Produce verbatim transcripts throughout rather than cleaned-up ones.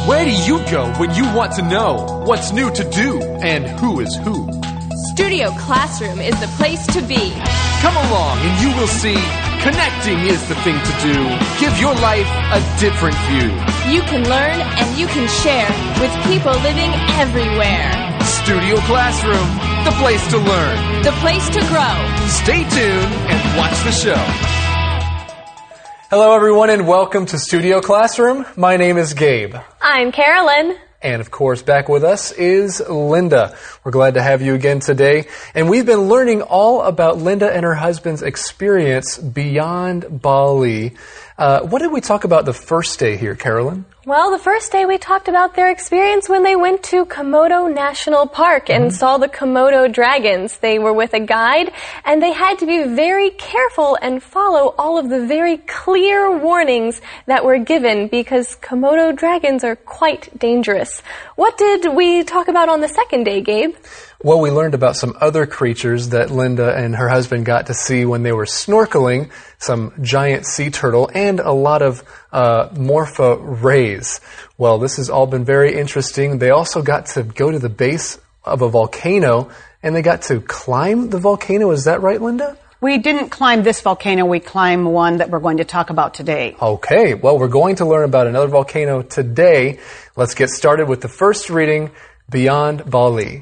Where do you go when you want to know what's new to do and who is who? Studio Classroom is the place to be. Come along and you will see connecting is the thing to do. Give your life a different view. You can learn and you can share with people living everywhere. Studio Classroom, the place to learn. The place to grow. Stay tuned and watch the show. Hello everyone and welcome to Studio Classroom. My name is Gabe. I'm Carolyn. And of course, back with us is Linda. We're glad to have you again today. And we've been learning all about Linda and her husband's experience beyond Bali. Uh, what did we talk about the first day here, Carolyn? Well, the first day we talked about their experience when they went to Komodo National Park and mm-hmm. saw the Komodo dragons. They were with a guide, and they had to be very careful and follow all of the very clear warnings that were given because Komodo dragons are quite dangerous. What did we talk about on the second day, Gabe? Well, we learned about some other creatures that Linda and her husband got to see when they were snorkeling, some giant sea turtle, and a lot of uh, morpha rays. Well, this has all been very interesting. They also got to go to the base of a volcano, and they got to climb the volcano. Is that right, Linda? We didn't climb this volcano. We climbed one that we're going to talk about today. Okay. Well, we're going to learn about another volcano today. Let's get started with the first reading, Beyond Bali.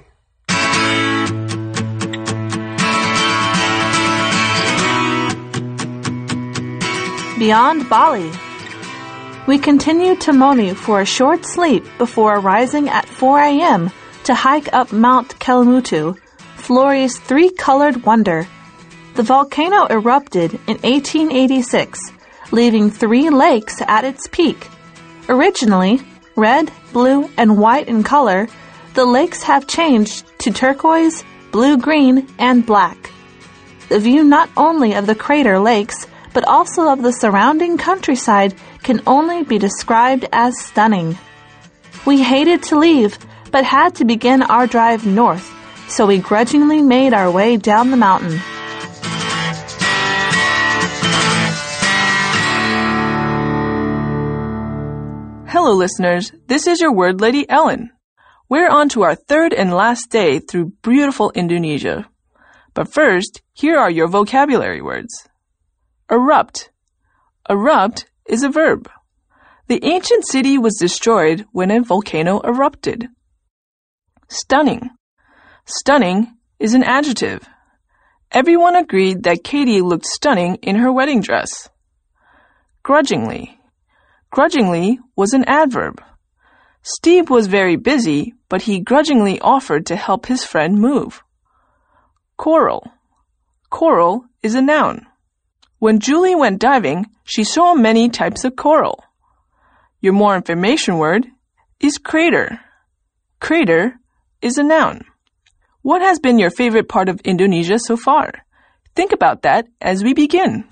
Beyond Bali. We continued to Moni for a short sleep before arising at four a.m. to hike up Mount Kelimutu, Flori's three-colored wonder. The volcano erupted in eighteen eighty-six, leaving three lakes at its peak. Originally red, blue, and white in color, the lakes have changed to turquoise, blue-green, and black. The view not only of the crater lakes, but also of the surrounding countryside can only be described as stunning. We hated to leave, but had to begin our drive north, so we grudgingly made our way down the mountain. Hello listeners, this is your word lady Ellen. We're on to our third and last day through beautiful Indonesia. But first, here are your vocabulary words. Erupt. Erupt is a verb. The ancient city was destroyed when a volcano erupted. Stunning. Stunning is an adjective. Everyone agreed that Katie looked stunning in her wedding dress. Grudgingly. Grudgingly was an adverb. Steve was very busy, but he grudgingly offered to help his friend move. Coral. Coral is a noun. When Julie went diving, she saw many types of coral. Your more information word is crater. Crater is a noun. What has been your favorite part of Indonesia so far? Think about that as we begin.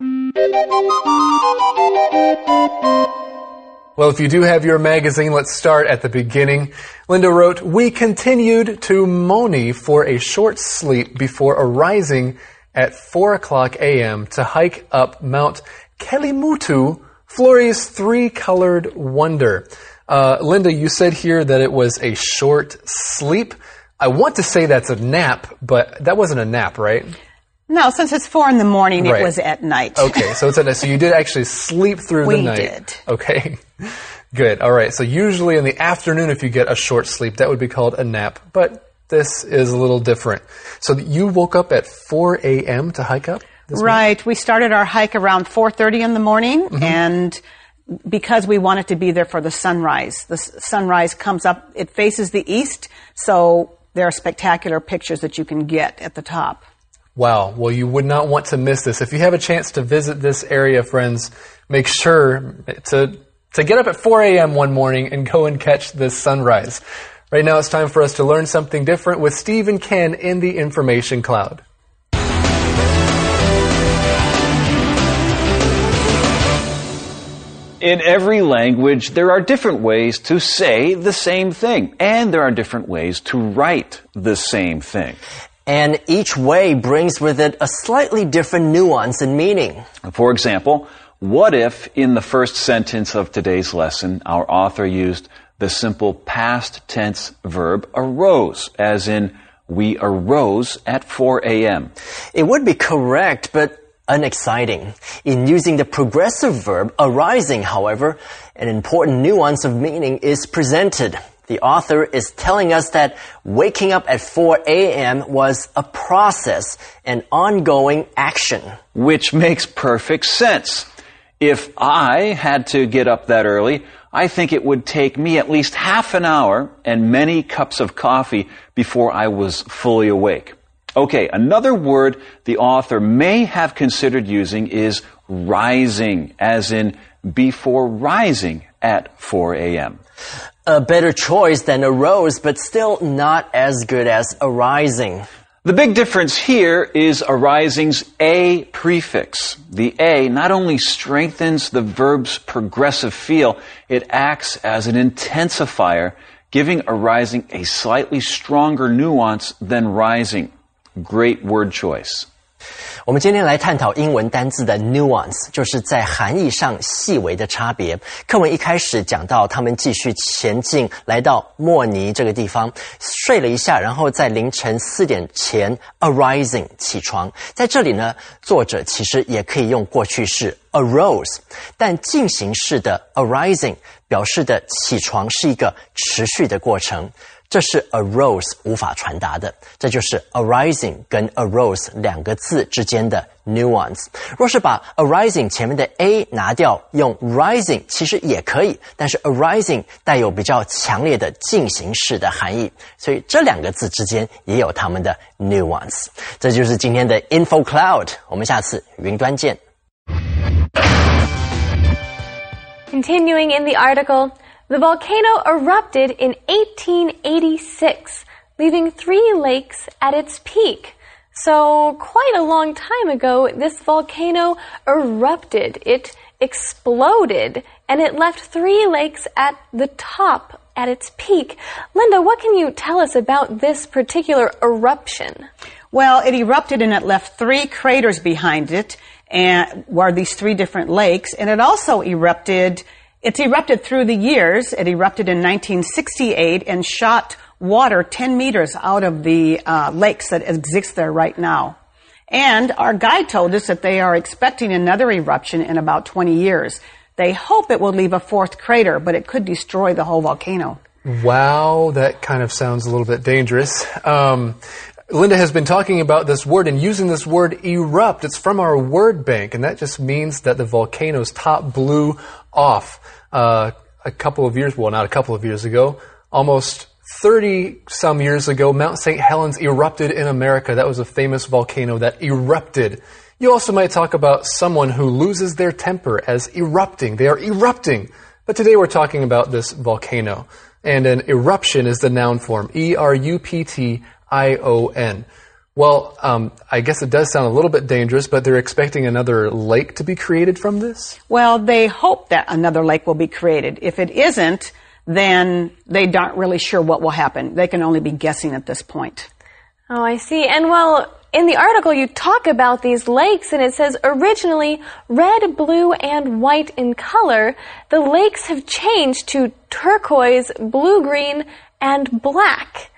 Well, if you do have your magazine, let's start at the beginning. Linda wrote, "We continued to Moni for a short sleep before arising at four o'clock a.m. to hike up Mount Kelimutu, Flori's three-colored wonder." Uh, Linda, you said here that it was a short sleep. I want to say that's a nap, but that wasn't a nap, right? No, since it's four in the morning, right. It was at night. Okay, so it's at night. So you did actually sleep through we the night. We did. Okay, good. All right, so usually in the afternoon, if you get a short sleep, that would be called a nap, but this is a little different. So you woke up at four a.m. to hike up? Right. Morning? We started our hike around four thirty in the morning, mm-hmm. and because we wanted to be there for the sunrise. The sunrise comes up, it faces the east, so there are spectacular pictures that you can get at the top. Wow. Well, you would not want to miss this. If you have a chance to visit this area, friends, make sure to, to get up at four a.m. one morning and go and catch this sunrise. Right now, it's time for us to learn something different with Steve and Ken in the Information Cloud. In every language, there are different ways to say the same thing, and there are different ways to write the same thing. And each way brings with it a slightly different nuance and meaning. For example, What if, in the first sentence of today's lesson, our author used the simple past tense verb arose, as in, we arose at four a.m.? It would be correct, but unexciting. In using the progressive verb arising, however, an important nuance of meaning is presented. The author is telling us that waking up at four a.m. was a process, an ongoing action. Which makes perfect sense. If I had to get up that early, I think it would take me at least half an hour and many cups of coffee before I was fully awake. Okay, another word the author may have considered using is rising, as in before rising at four a.m. A better choice than arose, but still not as good as arising. The big difference here is arising's a prefix. The a not only strengthens the verb's progressive feel, it acts as an intensifier, giving arising a slightly stronger nuance than rising. Great word choice. 我们今天来探讨英文单字的 nuance， 就是在含义上细微的差别。课文一开始讲到他们继续前进，来到莫尼这个地方，睡了一下，然后在凌晨四点前 arising 起床。在这里呢，作者其实也可以用过去式 arose， 但进行式的 arising 表示的起床是一个持续的过程。这是 arose 无法传达的，这就是 arising 跟 arose 两个字之间的 nuance。若是把 arising 前面的 a 拿掉，用 rising 其实也可以，但是 arising 带有比较强烈的进行式的含义，所以这两个字之间也有它们的 nuance。这就是今天的 Info Cloud， 我们下次云端见。 Continuing in the article,The volcano erupted in eighteen eighty-six, leaving three lakes at its peak. So, quite a long time ago, this volcano erupted. It exploded, and it left three lakes at the top, at its peak. Linda, what can you tell us about this particular eruption? Well, it erupted and it left three craters behind it, and were these three different lakes, and it also erupted It's erupted through the years. It erupted in nineteen sixty-eight and shot water ten meters out of the uh, lakes that exist there right now. And our guide told us that they are expecting another eruption in about twenty years. They hope it will leave a fourth crater, but it could destroy the whole volcano. Wow, that kind of sounds a little bit dangerous. Um, Linda has been talking about this word and using this word erupt. It's from our word bank, and that just means that the volcano's top blew off uh, a couple of years, well, not a couple of years ago, almost thirty some years ago, Mount Saint Helens erupted in America. That was a famous volcano that erupted. You also might talk about someone who loses their temper as erupting. They are erupting. But today we're talking about this volcano. And an eruption is the noun form, E R U P T I O N. Well, um, I guess it does sound a little bit dangerous, but they're expecting another lake to be created from this? Well, they hope that another lake will be created. If it isn't, then they aren't really sure what will happen. They can only be guessing at this point. Oh, I see. And well, in the article you talk about these lakes, and it says originally red, blue, and white in color. The lakes have changed to turquoise, blue-green, and black.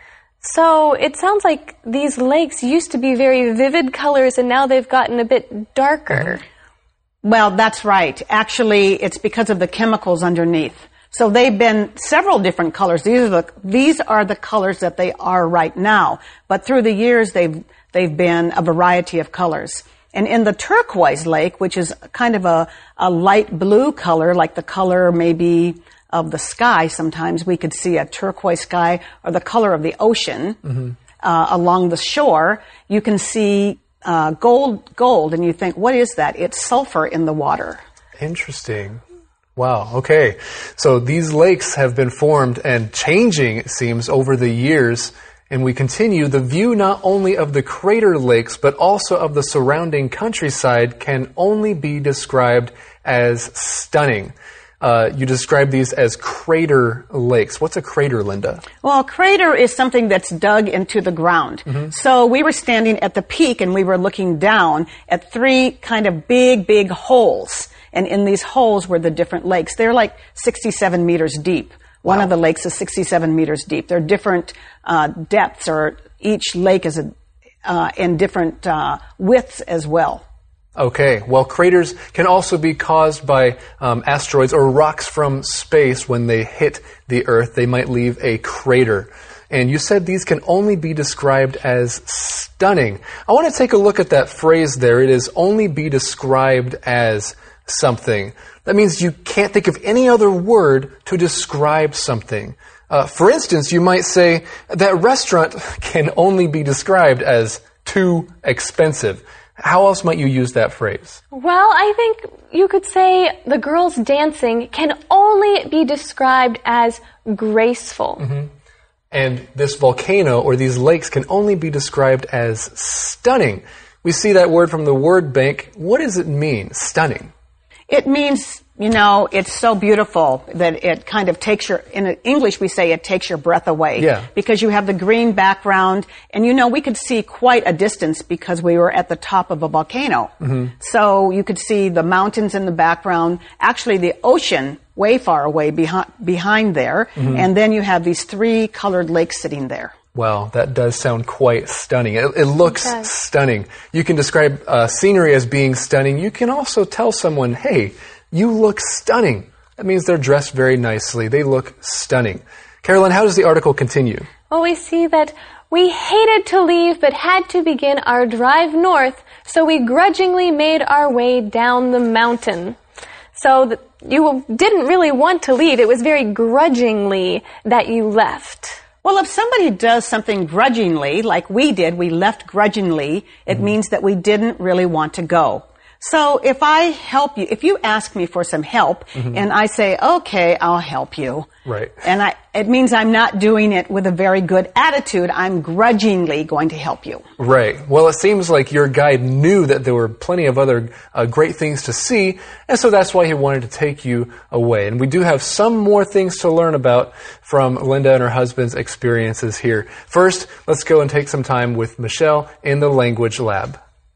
So it sounds like these lakes used to be very vivid colors and now they've gotten a bit darker. Well, that's right. Actually, it's because of the chemicals underneath. So they've been several different colors. These are the, these are the colors that they are right now. But through the years, they've, they've been a variety of colors. And in the turquoise lake, which is kind of a, a light blue color, like the color maybe of the sky, sometimes we could see a turquoise sky or the color of the ocean mm-hmm. uh, along the shore. You can see uh, gold, gold, and you think, what is that? It's sulfur in the water. Interesting. Wow. Okay. So these lakes have been formed and changing, it seems, over the years. And we continue, the view not only of the crater lakes, but also of the surrounding countryside can only be described as stunning. Uh, you describe these as crater lakes. What's a crater, Linda? Well, a crater is something that's dug into the ground. Mm-hmm. So we were standing at the peak and we were looking down at three kind of big, big holes. And in these holes were the different lakes. They're like sixty-seven meters deep. One Wow. of the lakes is sixty-seven meters deep. They're different uh, depths, or each lake is a, uh, in different uh, widths as well. Okay, well, craters can also be caused by um, asteroids or rocks from space. When they hit the Earth, they might leave a crater. And you said these can only be described as stunning. I want to take a look at that phrase there. It is only be described as something. That means you can't think of any other word to describe something. Uh, for instance, you might say that restaurant can only be described as too expensive. How else might you use that phrase? Well, I think you could say the girls dancing can only be described as graceful. Mm-hmm. And this volcano or these lakes can only be described as stunning. We see that word from the word bank. What does it mean, stunning? It means, you know, it's so beautiful that it kind of takes your, in English we say it takes your breath away. Yeah. Because you have the green background, and you know, we could see quite a distance because we were at the top of a volcano. Mm-hmm. So you could see the mountains in the background, actually the ocean way far away behind, behind there, mm-hmm. and then you have these three colored lakes sitting there. Wow, that does sound quite stunning. It, it looks Okay. stunning. You can describe uh, scenery as being stunning. You can also tell someone, hey, you look stunning. That means they're dressed very nicely. They look stunning. Carolyn, how does the article continue? Well, we see that we hated to leave but had to begin our drive north, so we grudgingly made our way down the mountain. So th- you didn't really want to leave. It was very grudgingly that you left. Well, if somebody does something grudgingly, like we did, we left grudgingly, it mm-hmm. means that we didn't really want to go. So if I help you, if you ask me for some help, mm-hmm. and I say, okay, I'll help you. Right. And I, it means I'm not doing it with a very good attitude. I'm grudgingly going to help you. Right. Well, it seems like your guide knew that there were plenty of other uh, great things to see, and so that's why he wanted to take you away. And we do have some more things to learn about from Linda and her husband's experiences here. First, let's go and take some time with Michelle in the language lab.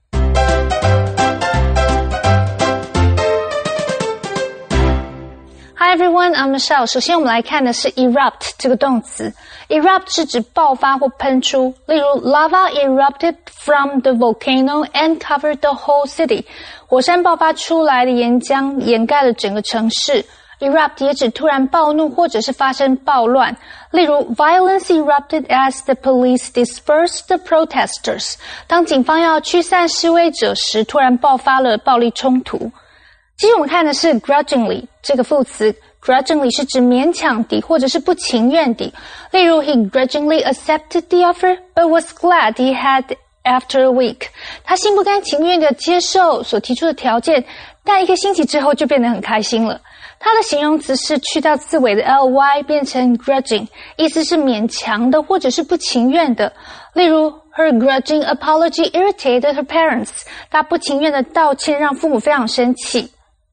Hi everyone, I'm Michelle. 首先我们来看的是 erupt 这个动词。Erupt 是指爆发或喷出，例如 lava erupted from the volcano and covered the whole city. 火山爆发出来的岩浆掩盖了整个城市。Erupt 也指突然暴怒或者是发生暴乱，例如 violence erupted as the police dispersed the protesters. 当警方要驱散示威者时，突然爆发了暴力冲突。接着我们看的是 grudgingly 这个副词 grudgingly 是指勉强地或者是不情愿地，例如 he grudgingly accepted the offer but was glad he had after a week. 他心不甘情愿地接受所提出的条件，但一个星期之后就变得很开心了。它的形容词是去掉字尾的 ly 变成 grudging， 意思是勉强的或者是不情愿的，例如Her grudging apology irritated her parents. 她不情愿的道歉让父母非常生气。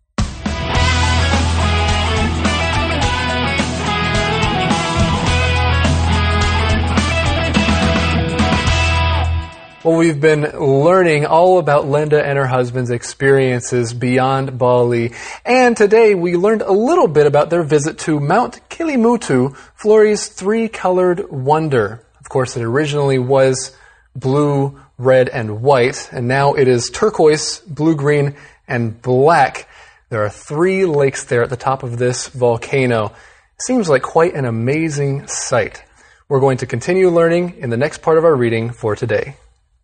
Well, we've been learning all about Linda and her husband's experiences beyond Bali. And today we learned a little bit about their visit to Mount Kelimutu, Flori's three-colored wonder. Of course, it originally was blue, red, and white, and now it is turquoise, blue, green, and black. There are three lakes there at the top of this volcano. Seems like quite an amazing sight. We're going to continue learning in the next part of our reading for today.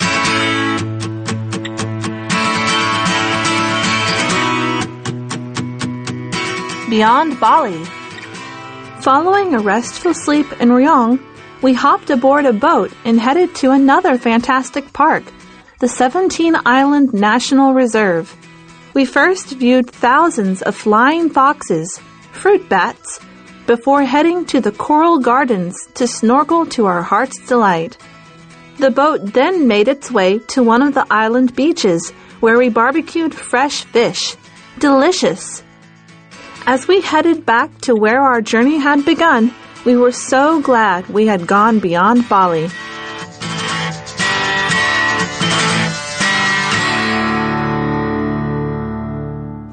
Beyond Bali. Following a restful sleep in Rayong, we hopped aboard a boat and headed to another fantastic park, the seventeen Island National Reserve. We first viewed thousands of flying foxes, fruit bats, before heading to the coral gardens to snorkel to our heart's delight. The boat then made its way to one of the island beaches where we barbecued fresh fish. Delicious! As we headed back to where our journey had begun, we were so glad we had gone beyond Bali.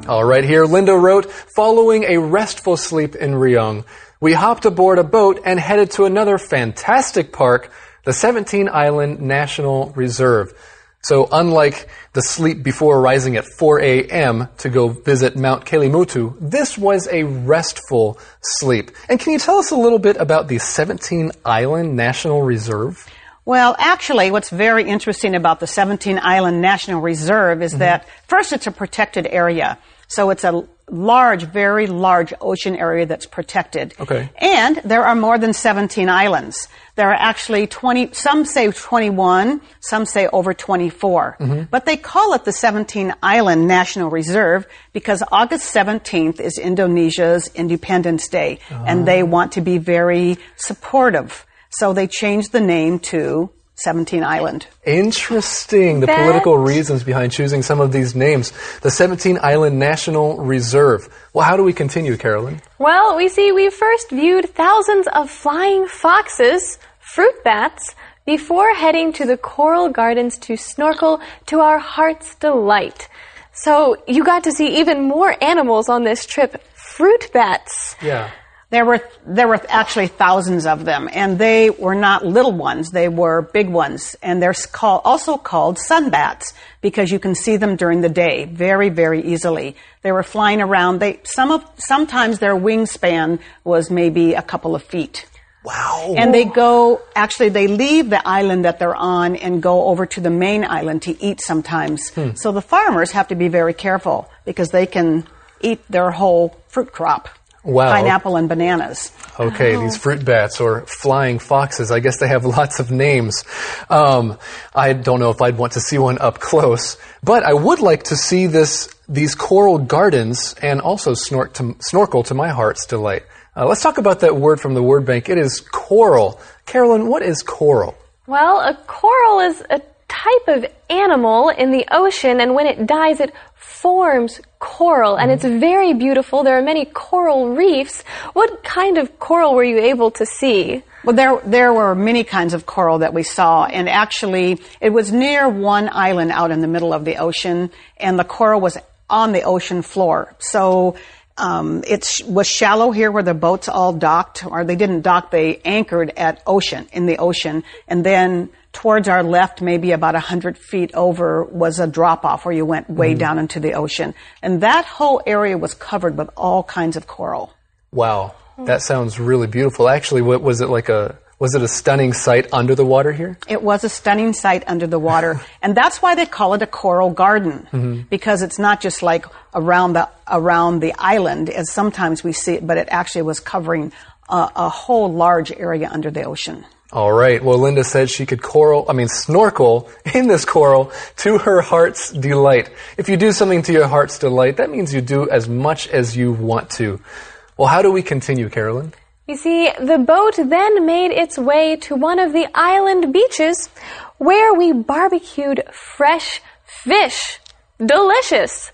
All right, here Linda wrote, following a restful sleep in Rayong, we hopped aboard a boat and headed to another fantastic park, the seventeen Island National Reserve. So unlike the sleep before rising at four a.m. to go visit Mount Kelimutu, this was a restful sleep. And can you tell us a little bit about the seventeen Island National Reserve? Well, actually, what's very interesting about the seventeen Island National Reserve is mm-hmm. that, first, it's a protected area. So it's a large, very large ocean area that's protected. Okay. And there are more than seventeen islands. There are actually twenty, some say twenty-one, some say over twenty-four. Mm-hmm. But they call it the seventeen Island National Reserve because August seventeenth is Indonesia's Independence Day. Oh. And they want to be very supportive. So they changed the name to seventeen Island. Interesting. The that... political reasons behind choosing some of these names. The seventeen Island National Reserve. Well, how do we continue, Carolyn? Well, we see we first viewed thousands of flying foxes, fruit bats, before heading to the coral gardens to snorkel to our heart's delight. So you got to see even more animals on this trip. Fruit bats. Yeah. There were there were actually thousands of them, and they were not little ones; they were big ones, and they're called, also called sunbats because you can see them during the day very, very easily. They were flying around. They some of sometimes their wingspan was maybe a couple of feet. Wow! And they go actually they leave the island that they're on and go over to the main island to eat sometimes. Hmm. So the farmers have to be very careful because they can eat their whole fruit crop. Wow. Pineapple and bananas. Okay, oh. These fruit bats or flying foxes, I guess they have lots of names. Um, I don't know if I'd want to see one up close, but I would like to see this these coral gardens and also snork to, snorkel to my heart's delight. Uh, let's talk about that word from the word bank. It is coral. Carolyn, what is coral? Well, a coral is a type of animal in the ocean, and when it dies, it forms coral, and it's very beautiful. There are many coral reefs. What kind of coral were you able to see? Well, there there were many kinds of coral that we saw, and actually it was near one island out in the middle of the ocean, and the coral was on the ocean floor. So um, it was shallow here where the boats all docked, or they didn't dock, they anchored at ocean, in the ocean, and then towards our left, maybe about one hundred feet over, was a drop-off where you went way mm. down into the ocean. And that whole area was covered with all kinds of coral. Wow. That sounds really beautiful. Actually, what was it like a, was it a stunning sight under the water here? It was a stunning sight under the water. And that's why they call it a coral garden. Mm-hmm. Because it's not just like around the, around the island, as sometimes we see it, but it actually was covering a, a whole large area under the ocean. All right. Well, Linda said she could coral, I mean, snorkel in this coral to her heart's delight. If you do something to your heart's delight, that means you do as much as you want to. Well, how do we continue, Carolyn? You see, the boat then made its way to one of the island beaches where we barbecued fresh fish. Delicious.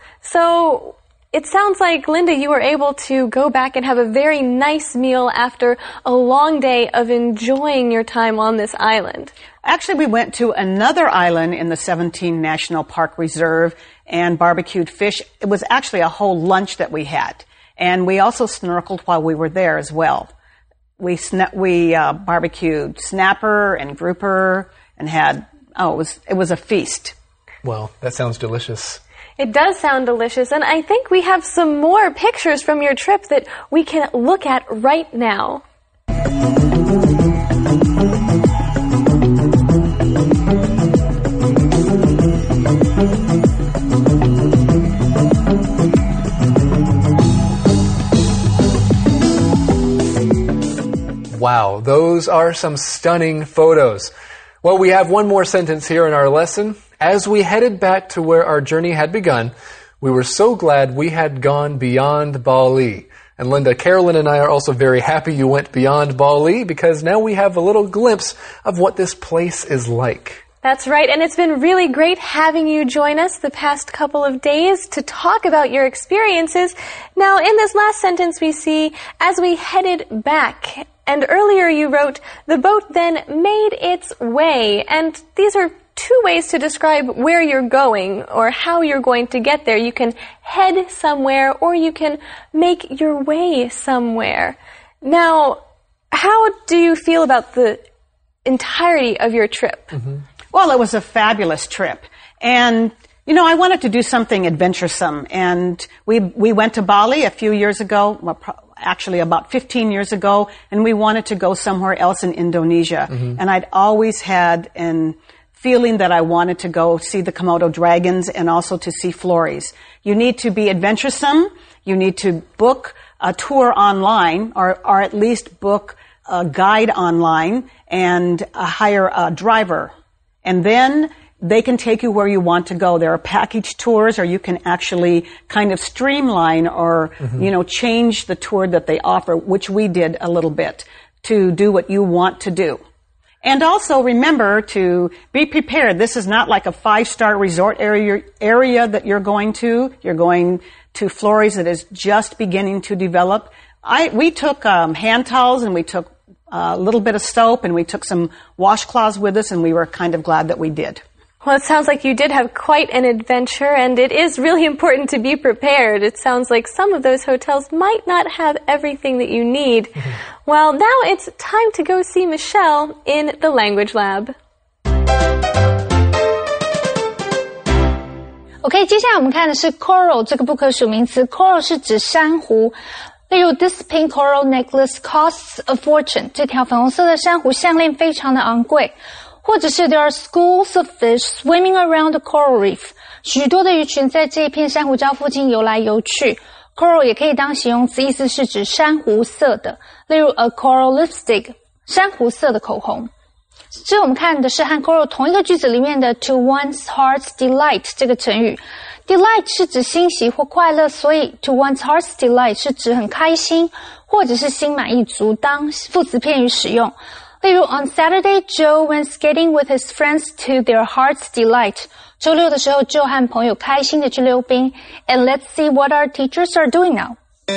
So it sounds like, Linda, you were able to go back and have a very nice meal after a long day of enjoying your time on this island. Actually, we went to another island in the seventeen National Park Reserve and barbecued fish. It was actually a whole lunch that we had. And we also snorkeled while we were there as well. We sna- we uh, barbecued snapper and grouper and had, oh, it was, it was a feast. Well, that sounds delicious. It does sound delicious, and I think we have some more pictures from your trip that we can look at right now. Wow, those are some stunning photos. Well, we have one more sentence here in our lesson. As we headed back to where our journey had begun, we were so glad we had gone beyond Bali. And Linda, Carolyn and I are also very happy you went beyond Bali because now we have a little glimpse of what this place is like. That's right, and it's been really great having you join us the past couple of days to talk about your experiences. Now, in this last sentence we see, as we headed back, and earlier you wrote, the boat then made its way, and these are two ways to describe where you're going or how you're going to get there. You can head somewhere or you can make your way somewhere. Now, how do you feel about the entirety of your trip? Mm-hmm. Well, it was a fabulous trip. And, you know, I wanted to do something adventuresome. And we, we went to Bali a few years ago, well, actually about fifteen years ago, and we wanted to go somewhere else in Indonesia. Mm-hmm. And I'd always had an feeling that I wanted to go see the Komodo dragons and also to see Flores. You need to be adventuresome. You need to book a tour online or, or at least book a guide online and uh, hire a driver. And then they can take you where you want to go. There are package tours, or you can actually kind of streamline or, mm-hmm. you know, change the tour that they offer, which we did a little bit, to do what you want to do. And also remember to be prepared. This is not like a five-star resort area, area that you're going to. You're going to Flores that is just beginning to develop. I, we took um, hand towels and we took a little bit of soap and we took some washcloths with us, and we were kind of glad that we did. Well, it sounds like you did have quite an adventure, and it is really important to be prepared. It sounds like some of those hotels might not have everything that you need. Mm-hmm. Well, now it's time to go see Michelle in the Language Lab. OK, 接下来我们看的是 coral 这个不可数名词。coral 是指珊瑚，例如 this pink coral necklace costs a fortune， 这条粉红色的珊瑚项链非常的昂贵。或者是 there are schools of fish swimming around the coral reef， 许多的鱼群在这一片珊瑚礁附近游来游去。coral 也可以当形容词，意思是指珊瑚色的，例如 a coral lipstick， 珊瑚色的口红。这我们看的是和 coral 同一个句子里面的 to one's heart's delight 这个成语。delight 是指欣喜或快乐，所以 to one's heart's delight 是指很开心或者是心满意足，当副词片语使用。例如 on Saturday, Joe went skating with his friends to their heart's delight. 周六的时候 Joe 和朋友开心的去溜冰。And let's see what our teachers are doing now.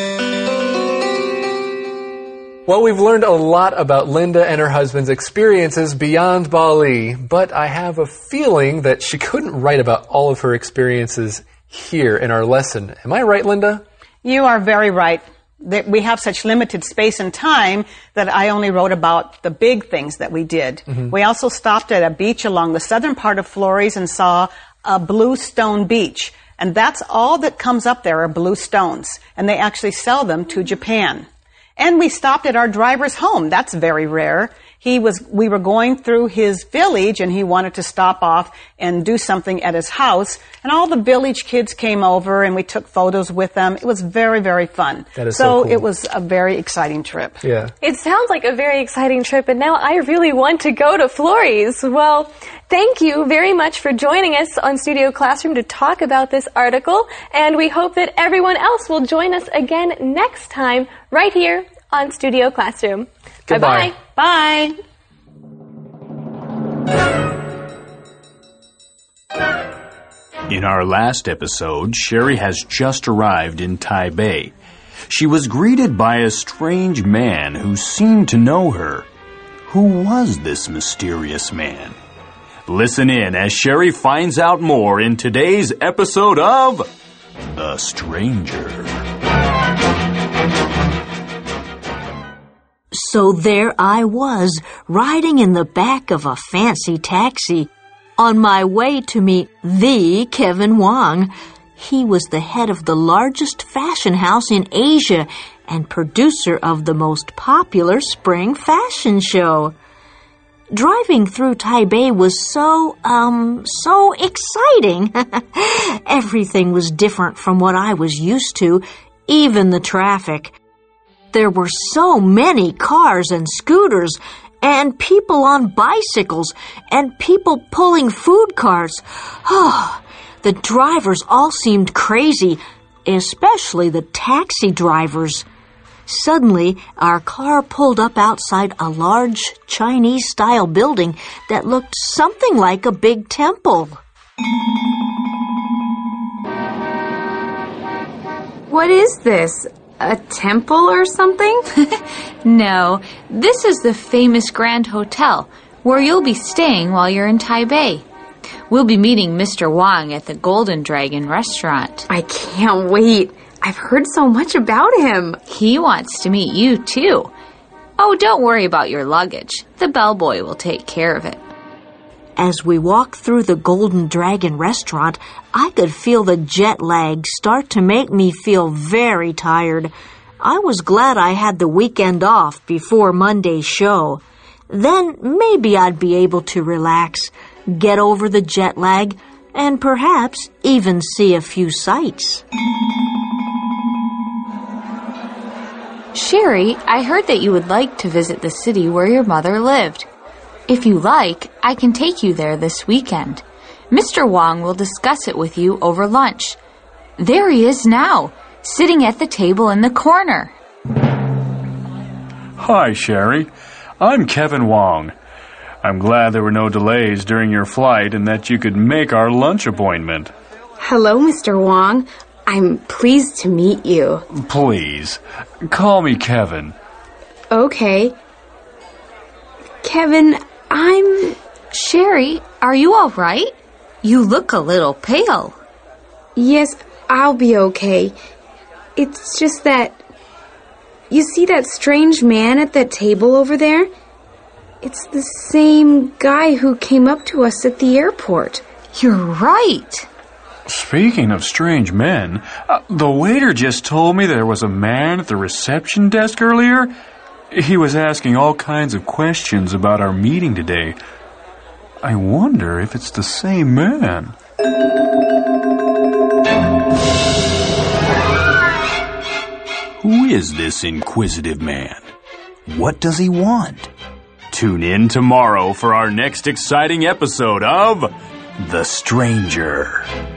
Well, we've learned a lot about Linda and her husband's experiences beyond Bali, but I have a feeling that she couldn't write about all of her experiences here in our lesson. Am I right, Linda? You are very right. That we have such limited space and time that I only wrote about the big things that we did. Mm-hmm. We also stopped at a beach along the southern part of Flores and saw a blue stone beach. And that's all that comes up there are blue stones. And they actually sell them to Japan. And we stopped at our driver's home. That's very rare. He was, we were going through his village and he wanted to stop off and do something at his house. And all the village kids came over and we took photos with them. It was very, very fun. That is so, so cool. It was a very exciting trip. Yeah. It sounds like a very exciting trip, and now I really want to go to Flores. Well, thank you very much for joining us on Studio Classroom to talk about this article, and we hope that everyone else will join us again next time right here on Studio Classroom. Goodbye. Bye-bye. Bye. In our last episode, Sherry has just arrived in Taipei. She was greeted by a strange man who seemed to know her. Who was this mysterious man? Listen in as Sherry finds out more in today's episode of The Stranger. So there I was, riding in the back of a fancy taxi, on my way to meet the Kevin Wang. He was the head of the largest fashion house in Asia and producer of the most popular spring fashion show. Driving through Taipei was so, um, so exciting. Everything was different from what I was used to, even the traffic. There were so many cars and scooters, and people on bicycles, and people pulling food carts. Oh, the drivers all seemed crazy, especially the taxi drivers. Suddenly, our car pulled up outside a large Chinese-style building that looked something like a big temple. What is this? A temple or something? No, this is the famous Grand Hotel, where you'll be staying while you're in Taipei. We'll be meeting Mister Wang at the Golden Dragon restaurant. I can't wait. I've heard so much about him. He wants to meet you, too. Oh, don't worry about your luggage. The bellboy will take care of it. As we walked through the Golden Dragon restaurant, I could feel the jet lag start to make me feel very tired. I was glad I had the weekend off before Monday's show. Then maybe I'd be able to relax, get over the jet lag, and perhaps even see a few sights. Sherry, I heard that you would like to visit the city where your mother lived. If you like, I can take you there this weekend. Mister Wang will discuss it with you over lunch. There he is now, sitting at the table in the corner. Hi, Sherry. I'm Kevin Wang. I'm glad there were no delays during your flight and that you could make our lunch appointment. Hello, Mister Wang. I'm pleased to meet you. Please, call me Kevin. Okay. Kevin, I'm... Sherry, are you all right? You look a little pale. Yes, I'll be okay. It's just that... You see that strange man at that table over there? It's the same guy who came up to us at the airport. You're right. Speaking of strange men, uh, the waiter just told me there was a man at the reception desk earlier. He was asking all kinds of questions about our meeting today. I wonder if it's the same man. Who is this inquisitive man? What does he want? Tune in tomorrow for our next exciting episode of The Stranger.